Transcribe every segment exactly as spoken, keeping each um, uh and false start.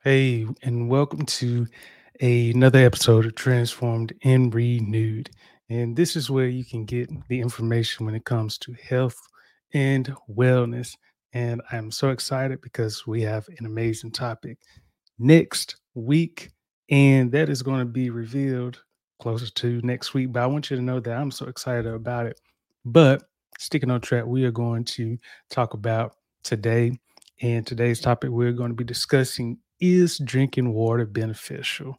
Hey, and welcome to another episode of Transformed and Renewed. And this is where you can get the information when it comes to health and wellness. And I'm so excited because we have an amazing topic next week, and that is going to be revealed closer to next week. But I want you to know that I'm so excited about it. But sticking on track, we are going to talk about today. And today's topic, we're going to be discussing, is drinking water beneficial?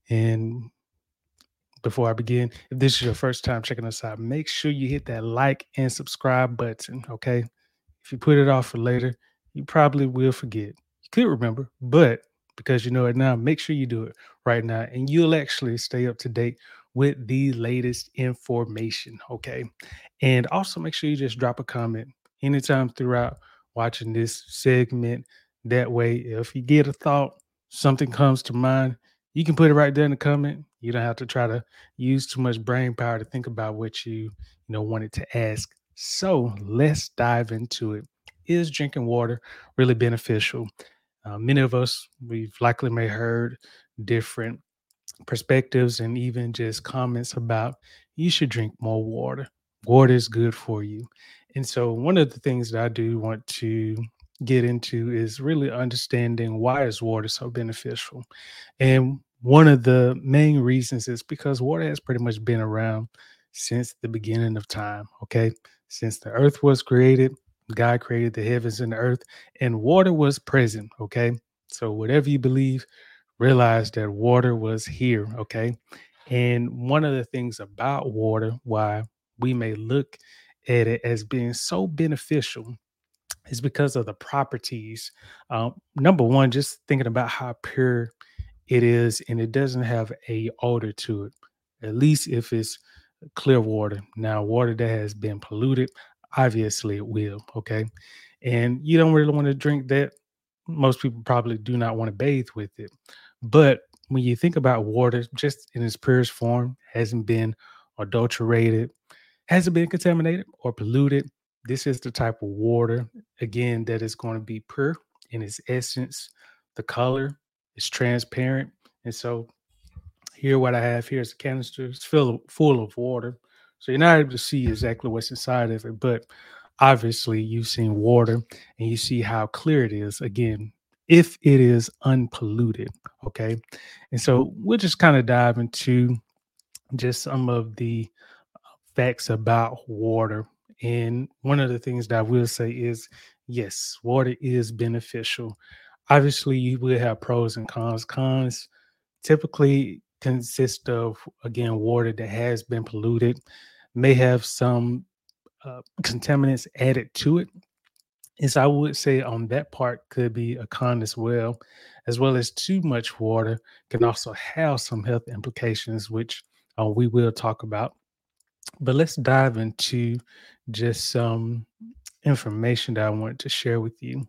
And before I begin, if this is your first time checking us out, make sure you hit that like and subscribe button. Okay. If you put it off for later, you probably will forget. You could remember, but because you know it now, make sure you do it right now and you'll actually stay up to date with the latest information. Okay. And also make sure you just drop a comment anytime throughout watching this segment. That way, if you get a thought, something comes to mind, you can put it right there in the comment. You don't have to try to use too much brain power to think about what you, you know, wanted to ask. So let's dive into it. Is drinking water really beneficial? Uh, many of us, we've likely may heard different perspectives and even just comments about you should drink more water. Water is good for you. And so, one of the things that I do want to get into is really understanding why is water so beneficial. And one of the main reasons is because water has pretty much been around since the beginning of time. Okay. Since the earth was created, God created the heavens and the earth, and water was present. Okay. So, whatever you believe, realize that water was here. Okay. And one of the things about water, why we may look at it as being so beneficial, is because of the properties. Um, number one, just thinking about how pure it is, and it doesn't have a odor to it. At least if it's clear water. Now, water that has been polluted, obviously it will. Okay, and you don't really want to drink that. Most people probably do not want to bathe with it. But when you think about water, just in its purest form, hasn't been adulterated, hasn't been contaminated or polluted. This is the type of water, again, that is going to be pure in its essence. The color is transparent. And so, here, what I have here is a canister. It's full of, full of water. So, you're not able to see exactly what's inside of it. But obviously, you've seen water and you see how clear it is. Again, if it is unpolluted. Okay. And so, we'll just kind of dive into just some of the facts about water. And one of the things that I will say is yes, water is beneficial. Obviously, you will have pros and cons. Cons typically consist of, again, water that has been polluted, may have some uh, contaminants added to it. And so I would say on that part could be a con as well, as well as too much water can also have some health implications, which uh, we will talk about. But let's dive into just some information that I wanted to share with you.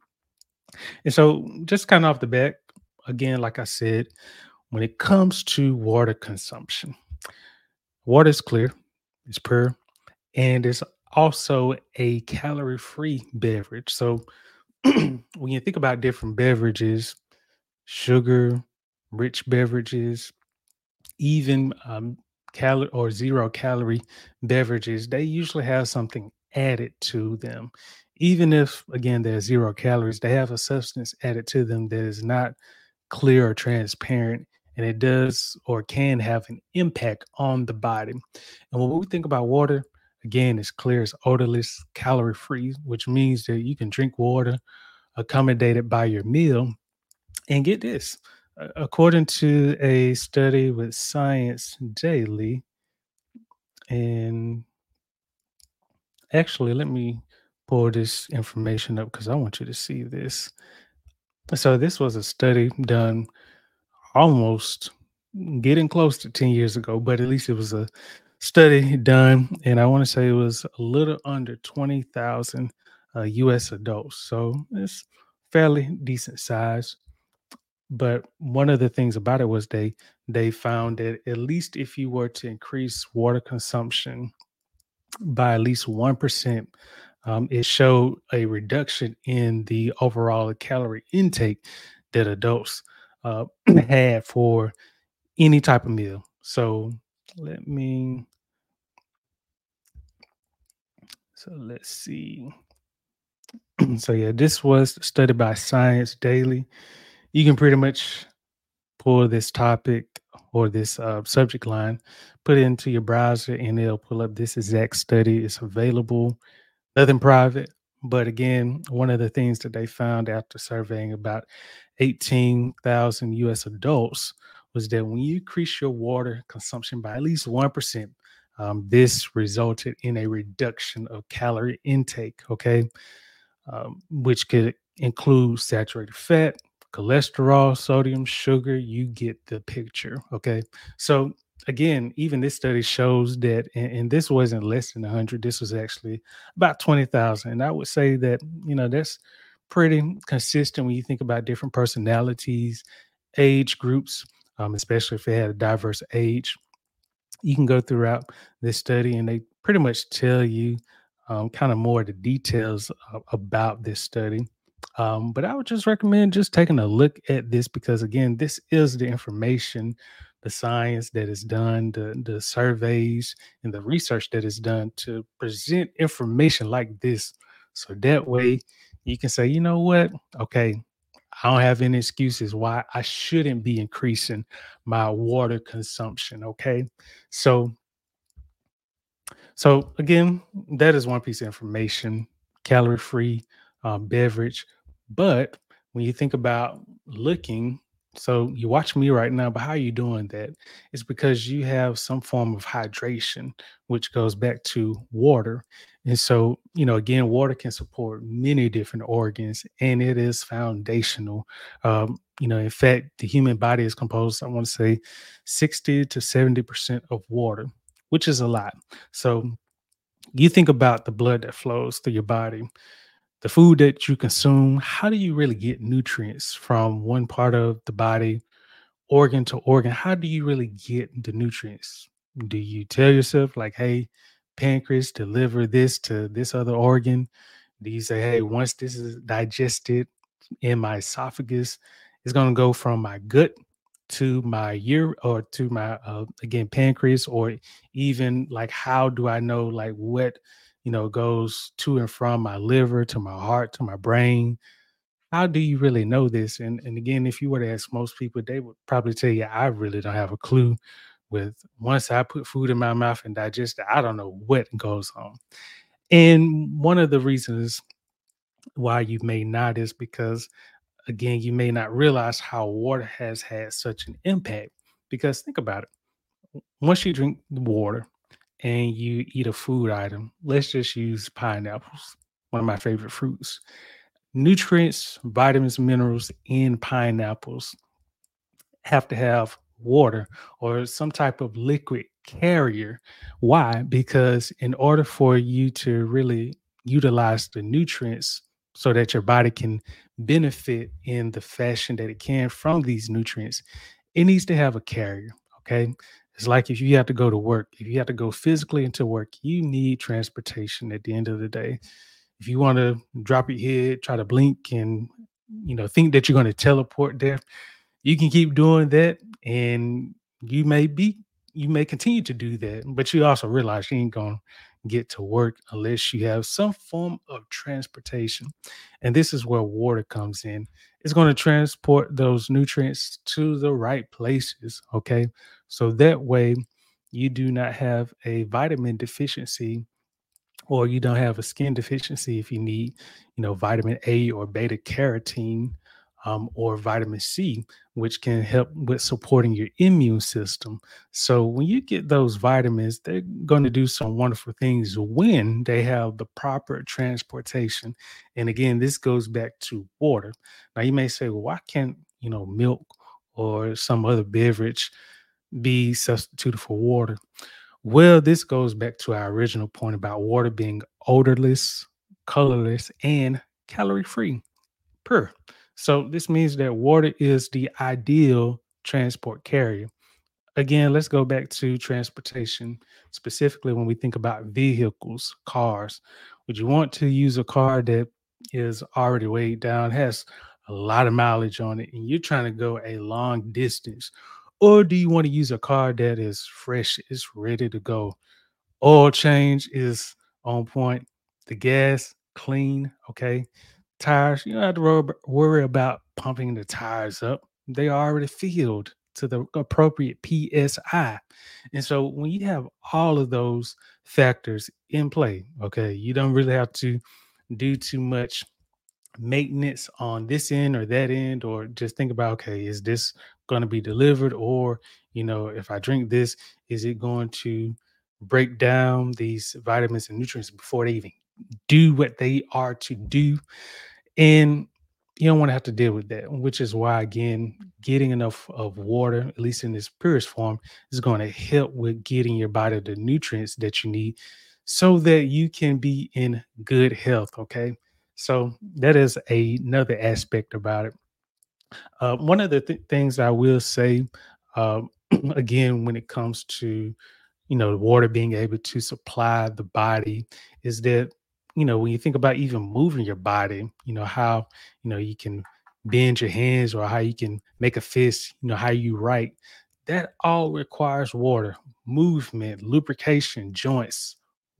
And so, just kind of off the bat, again, like I said, when it comes to water consumption, water is clear, it's pure, and it's also a calorie free beverage. So, when you think about different beverages, sugar, rich beverages, even um, calorie or zero calorie beverages, they usually have something added to them. Even if, again, they're zero calories, they have a substance added to them that is not clear or transparent, and it does or can have an impact on the body. And when we think about water, again, it's clear, it's odorless, calorie free, which means that you can drink water accommodated by your meal. And get this, a- according to a study with Science Daily, and actually, let me pull this information up because I want you to see this. So, this was a study done almost getting close to ten years ago, but at least it was a study done. And I want to say it was a little under twenty thousand uh, U S adults. So, it's fairly decent size. But one of the things about it was they they found that at least if you were to increase water consumption by at least one percent, um, it showed a reduction in the overall calorie intake that adults uh, had for any type of meal. So let me, so let's see. So yeah, this was studied by Science Daily. You can pretty much pull this topic or this uh, subject line, put it into your browser, and it'll pull up this exact study. It's available, nothing private. But again, one of the things that they found after surveying about eighteen thousand U S adults was that when you increase your water consumption by at least one percent, um, this resulted in a reduction of calorie intake. Okay, um, which could include saturated fat, cholesterol, sodium, sugar. You get the picture. Okay. So, again, even this study shows that, and, and this wasn't less than one hundred, this was actually about twenty thousand. And I would say that, you know, that's pretty consistent when you think about different personalities, age groups, um, especially if they had a diverse age. You can go throughout this study and they pretty much tell you um, kind of more of the details a- about this study. Um, but I would just recommend just taking a look at this because, again, this is the information, the science that is done, the, the surveys, and the research that is done to present information like this. So that way you can say, you know what? Okay, I don't have any excuses why I shouldn't be increasing my water consumption. Okay. So, so again, that is one piece of information, calorie free um, beverage. But when you think about looking, so you watch me right now, but how are you doing that? It's because you have some form of hydration, which goes back to water. And so, you know, again, water can support many different organs and it is foundational. Um, you know, in fact, the human body is composed, I want to say sixty to seventy percent of water, which is a lot. So you think about the blood that flows through your body, the food that you consume. How do you really get nutrients from one part of the body, organ to organ? How do you really get the nutrients? Do you tell yourself, like, hey, pancreas, deliver this to this other organ? Do you say, hey, once this is digested in my esophagus, it's going to go from my gut to my ear or to my uh, again pancreas, or even like how do I know like what you know goes to and from my liver to my heart to my brain? How do you really know this? And and again, if you were to ask most people, they would probably tell you, I really don't have a clue. With once I put food in my mouth and digest it, I don't know what goes on. And one of the reasons why you may not is because, again, you may not realize how water has had such an impact. Because think about it. Once you drink the water and you eat a food item, let's just use pineapples, one of my favorite fruits. Nutrients, vitamins, minerals in pineapples have to have water or some type of liquid carrier. Why? Because in order for you to really utilize the nutrients so that your body can benefit in the fashion that it can from these nutrients, it needs to have a carrier. Okay. It's like if you have to go to work, if you have to go physically into work, you need transportation at the end of the day. If you want to drop your head, try to blink and you know think that you're going to teleport there, you can keep doing that and you may be you may continue to do that, but you also realize you ain't gonna get to work unless you have some form of transportation. And this is where water comes in. It's going to transport those nutrients to the right places. Okay. So that way you do not have a vitamin deficiency, or you don't have a skin deficiency if you need, you know, vitamin A or beta carotene, um, or vitamin C, which can help with supporting your immune system. So when you get those vitamins, they're going to do some wonderful things when they have the proper transportation. And again, this goes back to water. Now you may say, well, why can't you know milk or some other beverage be substituted for water? Well, this goes back to our original point about water being odorless, colorless, and calorie free. Per. So this means that water is the ideal transport carrier. Again, let's go back to transportation, specifically when we think about vehicles, cars. Would you want to use a car that is already weighed down, has a lot of mileage on it and you're trying to go a long distance? Or do you want to use a car that is fresh, is ready to go? Oil change is on point. The gas clean, okay? Tires, you don't have to wor- worry about pumping the tires up. They are already filled to the appropriate P S I. And so when you have all of those factors in play, okay, you don't really have to do too much maintenance on this end or that end, or just think about, okay, is this going to be delivered? Or, you know, if I drink this, is it going to break down these vitamins and nutrients before they even do what they are to do? And you don't want to have to deal with that, which is why, again, getting enough of water, at least in its purest form, is going to help with getting your body the nutrients that you need so that you can be in good health. Okay. So that is a- another aspect about it. Uh, one of the th- things I will say, um, again, when it comes to, you know, the water being able to supply the body, is that, you know, when you think about even moving your body, you know, how, you know, you can bend your hands or how you can make a fist, you know, how you write, that all requires water, movement, lubrication, joints,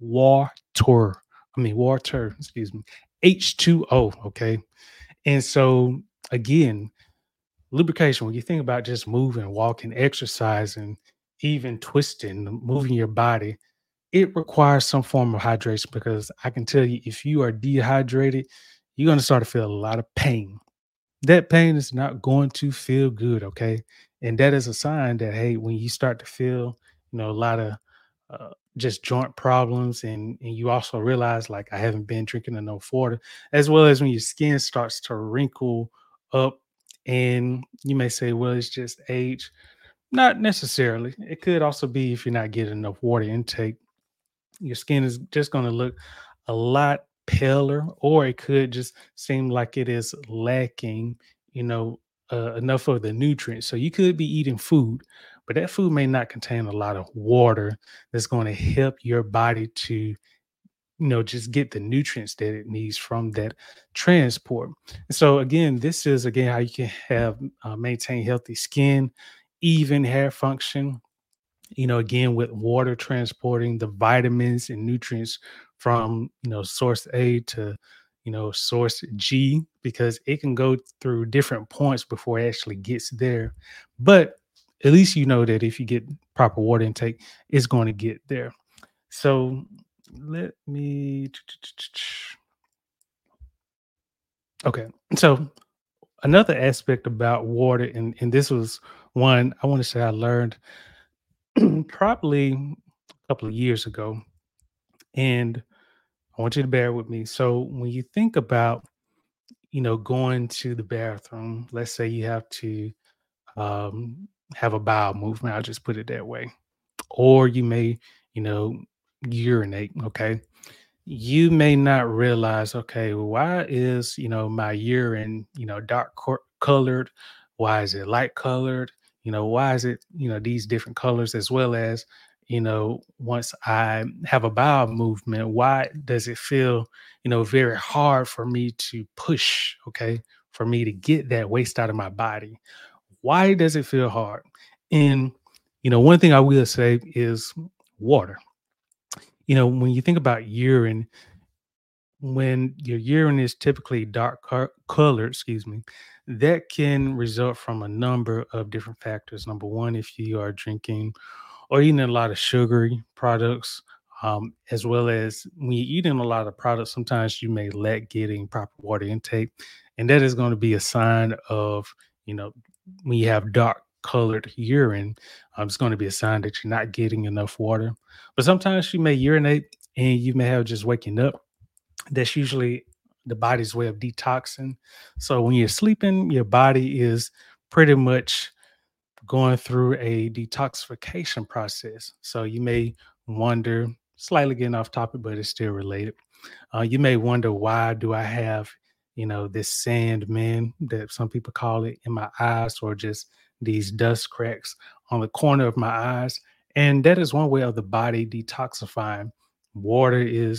water. I mean, water, excuse me, H two O. Okay. And so, again, lubrication, when you think about just moving, walking, exercising, even twisting, moving your body, it requires some form of hydration, because I can tell you, if you are dehydrated, you're going to start to feel a lot of pain. That pain is not going to feel good, okay? And that is a sign that, hey, when you start to feel, you know, a lot of uh, just joint problems, and and you also realize, like, I haven't been drinking enough water, as well as when your skin starts to wrinkle up, and you may say, well, it's just age. Not necessarily. It could also be if you're not getting enough water intake, your skin is just going to look a lot paler, or it could just seem like it is lacking, you know, uh, enough of the nutrients. So you could be eating food, but that food may not contain a lot of water that's going to help your body to, you know, just get the nutrients that it needs from that transport. So again, this is again how you can have uh, maintain healthy skin, even hair function, you know, again, with water transporting the vitamins and nutrients from, you know, source A to, you know, source G, because it can go through different points before it actually gets there. But at least you know that if you get proper water intake, it's going to get there. So let me, okay. So another aspect about water, and, and this was one I want to say I learned probably a couple of years ago. And I want you to bear with me. So when you think about, you know, going to the bathroom, let's say you have to um, have a bowel movement, I'll just put it that way, or you may, you know, urinate. Okay. You may not realize, okay, well, why is, you know, my urine, you know, dark cor- colored? Why is it light colored? You know, why is it, you know, these different colors, as well as, you know, once I have a bowel movement, why does it feel, you know, very hard for me to push? Okay. For me to get that waste out of my body. Why does it feel hard? And, you know, one thing I will say is water. You know, when you think about urine, when your urine is typically dark co- colored, excuse me, that can result from a number of different factors. Number one, if you are drinking or eating a lot of sugary products, um, as well as when you're eating a lot of products, sometimes you may lack getting proper water intake. And that is going to be a sign of, you know, when you have dark colored urine, um, it's going to be a sign that you're not getting enough water. But sometimes you may urinate and you may have just waking up. That's usually the body's way of detoxing. So when you're sleeping, your body is pretty much going through a detoxification process. So you may wonder, slightly getting off topic, but it's still related. Uh, you may wonder, why do I have, you know, this sand man that some people call it in my eyes, or just these dust cracks on the corner of my eyes? And that is one way of the body detoxifying. Water is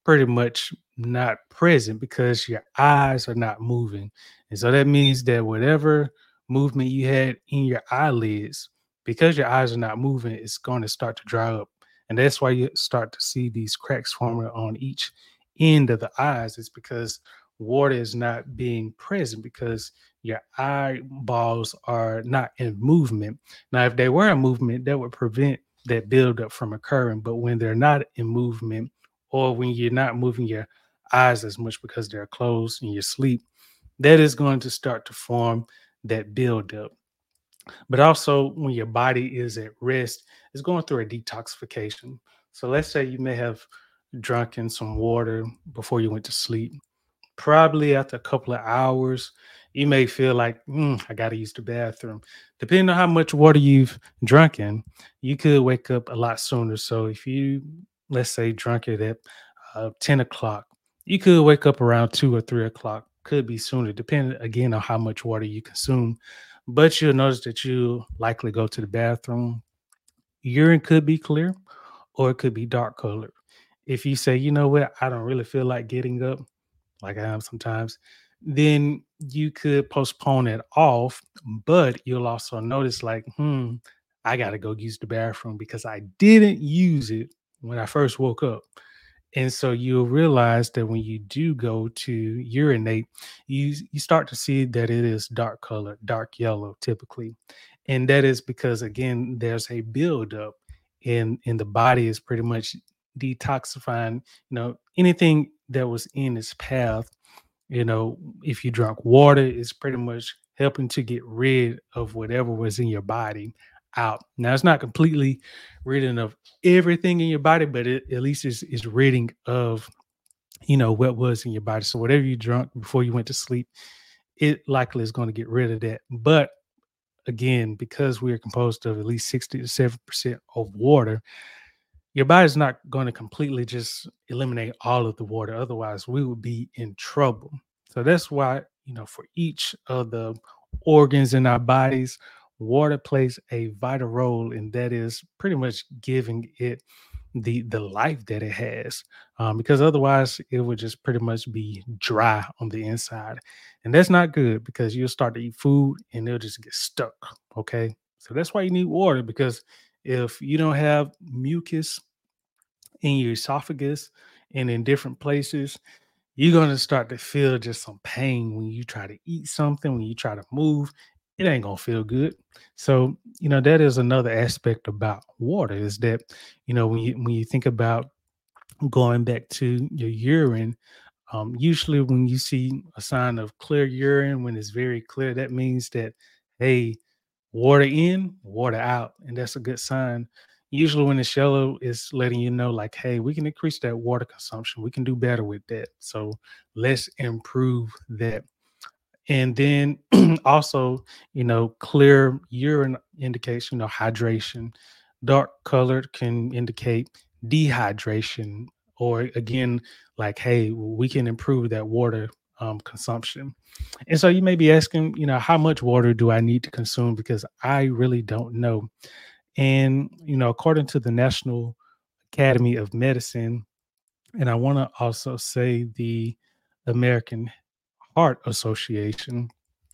pretty much not present because your eyes are not moving. And so that means that whatever movement you had in your eyelids, because your eyes are not moving, it's going to start to dry up. And that's why you start to see these cracks forming on each end of the eyes. It's because water is not being present because your eyeballs are not in movement. Now, if they were in movement, that would prevent that buildup from occurring. But when they're not in movement, or when you're not moving your eyes as much because they're closed in your sleep, that is going to start to form that buildup. But also, when your body is at rest, it's going through a detoxification. So, let's say you may have drunken some water before you went to sleep. Probably after a couple of hours, you may feel like, "Mm, I got to use the bathroom." Depending on how much water you've drunken, you could wake up a lot sooner. So if you, let's say, drunk it at uh, ten o'clock, you could wake up around two or three o'clock. Could be sooner, depending again on how much water you consume. But you'll notice that you likely go to the bathroom. Urine could be clear or it could be dark colored. If you say, you know what, I don't really feel like getting up, like I am sometimes, then you could postpone it off. But you'll also notice, like, hmm, I got to go use the bathroom because I didn't use it when I first woke up. And so you'll realize that when you do go to urinate, you you start to see that it is dark color, dark yellow typically. And that is because again, there's a buildup in in the body is pretty much detoxifying, you know, anything that was in its path. You know, if you drank water, it's pretty much helping to get rid of whatever was in your body out. Now, it's not completely ridding of everything in your body, but it, at least it's, it's ridding of, you know, what was in your body. So whatever you drank before you went to sleep, it likely is going to get rid of that. But again, because we are composed of at least sixty to seven percent of water, your body's not going to completely just eliminate all of the water. Otherwise, we would be in trouble. So that's why, you know, for each of the organs in our bodies, water plays a vital role, and that is pretty much giving it the the life that it has. Um, because otherwise, it would just pretty much be dry on the inside, and that's not good because you'll start to eat food and it'll just get stuck. Okay, so that's why you need water because if you don't have mucus in your esophagus and in different places, you're going to start to feel just some pain when you try to eat something, when you try to move. It ain't going to feel good. So, you know, that is another aspect about water is that, you know, when you when you think about going back to your urine, um, usually when you see a sign of clear urine, when it's very clear, that means that, hey, water in, water out. And that's a good sign. Usually when it's yellow, it's letting you know, like, hey, we can increase that water consumption. We can do better with that. So let's improve that. And then also, you know, clear urine indication, you know, hydration. Dark colored can indicate dehydration, or again, like, hey, we can improve that water um, consumption. And so you may be asking, you know, how much water do I need to consume? Because I really don't know. And, you know, according to the National Academy of Medicine, and I want to also say the American Heart Association,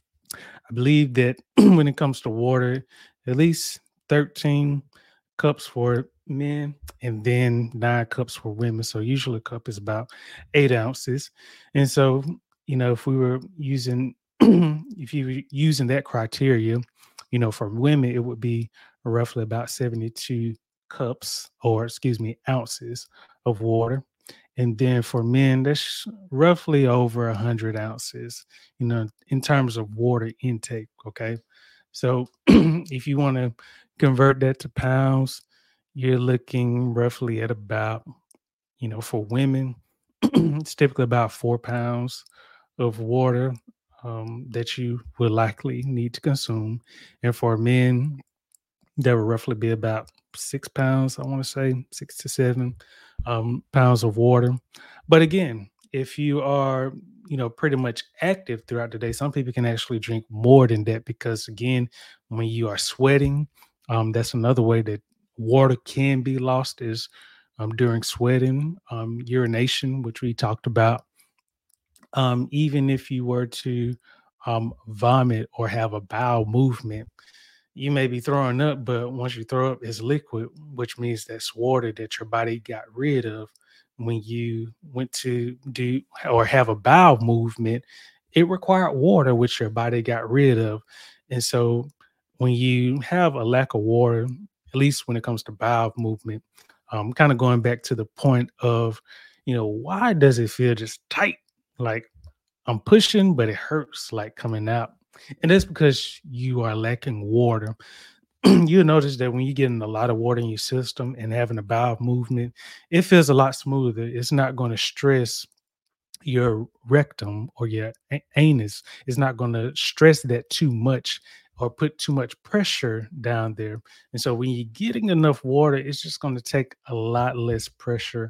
I believe that when it comes to water, at least thirteen cups for men and then nine cups for women. So usually a cup is about eight ounces. And so, you know, if we were using, if you were using that criteria, you know, for women, it would be roughly about seventy-two cups or, excuse me, ounces of water. And then for men, that's roughly over one hundred ounces, you know, in terms of water intake. Okay. So if you want to convert that to pounds, you're looking roughly at about, you know, for women, it's typically about four pounds of water um, that you would likely need to consume. And for men, that would roughly be about six pounds, I want to say six to seven um, pounds of water. But again, if you are, you know, pretty much active throughout the day, some people can actually drink more than that because, again, when you are sweating, um, that's another way that water can be lost is um, during sweating, um, urination, which we talked about, um, even if you were to um, vomit or have a bowel movement, you may be throwing up, but once you throw up, it's liquid, which means that's water that your body got rid of when you went to do or have a bowel movement. It required water, which your body got rid of. And so when you have a lack of water, at least when it comes to bowel movement, um, kind of going back to the point of, you know, why does it feel just tight? Like I'm pushing, but it hurts like coming out. And that's because you are lacking water. You'll notice that when you're getting a lot of water in your system and having a bowel movement, it feels a lot smoother. It's not going to stress your rectum or your a- anus. It's not going to stress that too much or put too much pressure down there. And so when you're getting enough water, it's just going to take a lot less pressure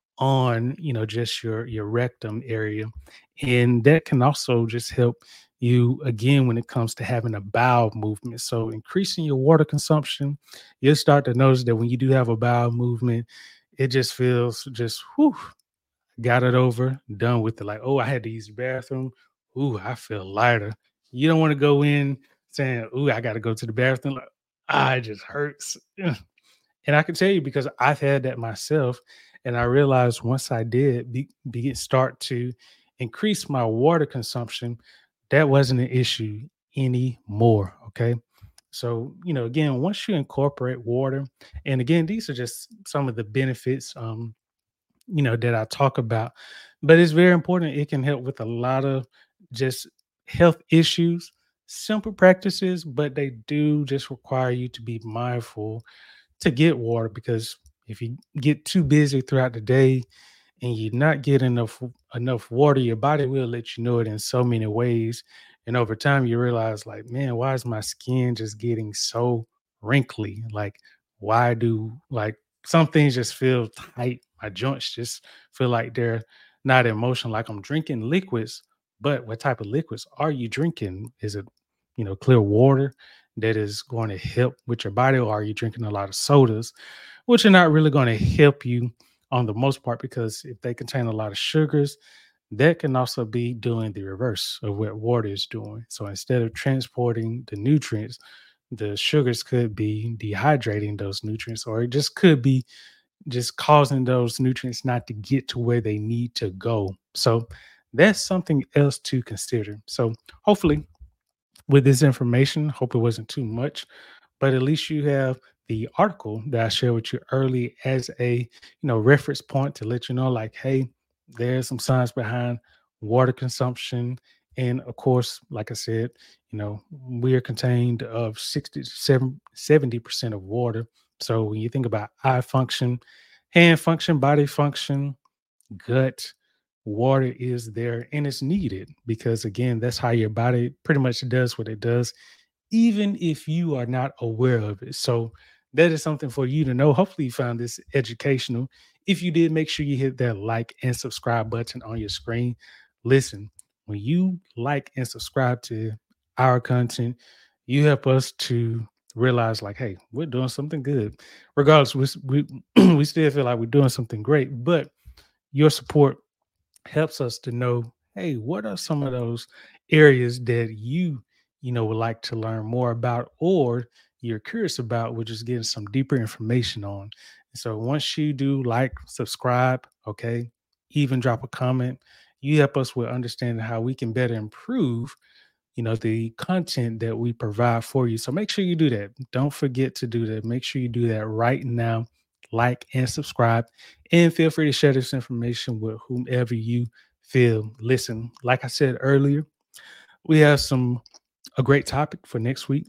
on, you know, just your your rectum area. And that can also just help you again when it comes to having a bowel movement. So increasing your water consumption, you'll start to notice that when you do have a bowel movement, it just feels just whew, got it over, done with it. Like, oh, I had to use the bathroom. Ooh, I feel lighter. You don't want to go in saying, ooh, I gotta go to the bathroom. Like, ah, it just hurts. And I can tell you because I've had that myself, and I realized once I did be, be start to increase my water consumption, that wasn't an issue anymore. Okay. So, you know, again, once you incorporate water, and again, these are just some of the benefits, um, you know, that I talk about, but it's very important. It can help with a lot of just health issues, simple practices, but they do just require you to be mindful to get water because if you get too busy throughout the day and you're not getting enough enough water, your body will let you know it in so many ways. And over time, you realize, like, man, why is my skin just getting so wrinkly? Like, why do like some things just feel tight? My joints just feel like they're not in motion. Like I'm drinking liquids, but what type of liquids are you drinking? Is it, you know, clear water that is going to help with your body, or are you drinking a lot of sodas, which are not really going to help you on the most part because if they contain a lot of sugars, that can also be doing the reverse of what water is doing. So instead of transporting the nutrients, the sugars could be dehydrating those nutrients, or it just could be just causing those nutrients not to get to where they need to go. So that's something else to consider. So hopefully with this information. Hope it wasn't too much, but at least you have the article that I shared with you early as a you know reference point to let you know, like, hey, there's some science behind water consumption. And of course, like I said, you know, we are contained of sixty to seventy percent of water. So when you think about eye function, hand function, body function, gut, water is there and it's needed because again, that's how your body pretty much does what it does, even if you are not aware of it. So that is something for you to know. Hopefully you found this educational. If you did, make sure you hit that like and subscribe button on your screen. Listen, when you like and subscribe to our content, you help us to realize like, hey, we're doing something good. Regardless, we, s- we, we still feel like we're doing something great, but your support helps us to know, hey, what are some of those areas that you, you know, would like to learn more about or you're curious about, which is getting some deeper information on. So once you do like, subscribe, okay, even drop a comment, you help us with understanding how we can better improve you know the content that we provide for you. So make sure you do that. Don't forget to do that. Make sure you do that right now. Like and subscribe, and feel free to share this information with whomever you feel. Listen, like I said earlier, we have some a great topic for next week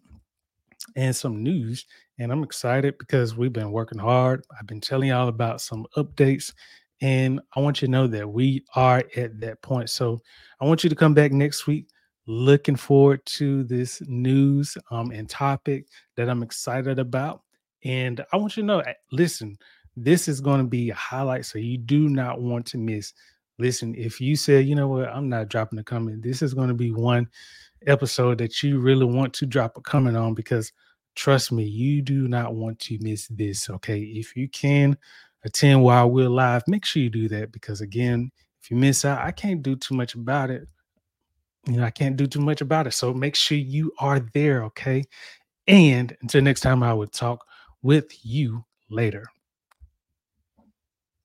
and some news. And I'm excited because we've been working hard. I've been telling y'all about some updates, and I want you to know that we are at that point. So I want you to come back next week. Looking forward to this news um, and topic that I'm excited about. And I want you to know, eh, listen, this is going to be a highlight, so you do not want to miss. Listen, if you say, you know what, I'm not dropping a comment, this is going to be one episode that you really want to drop a comment on because trust me, you do not want to miss this. Okay. If you can, attend while we're live, make sure you do that because again, if you miss out, I can't do too much about it. You know, I can't do too much about it. So make sure you are there, okay? And until next time, I would talk with you later.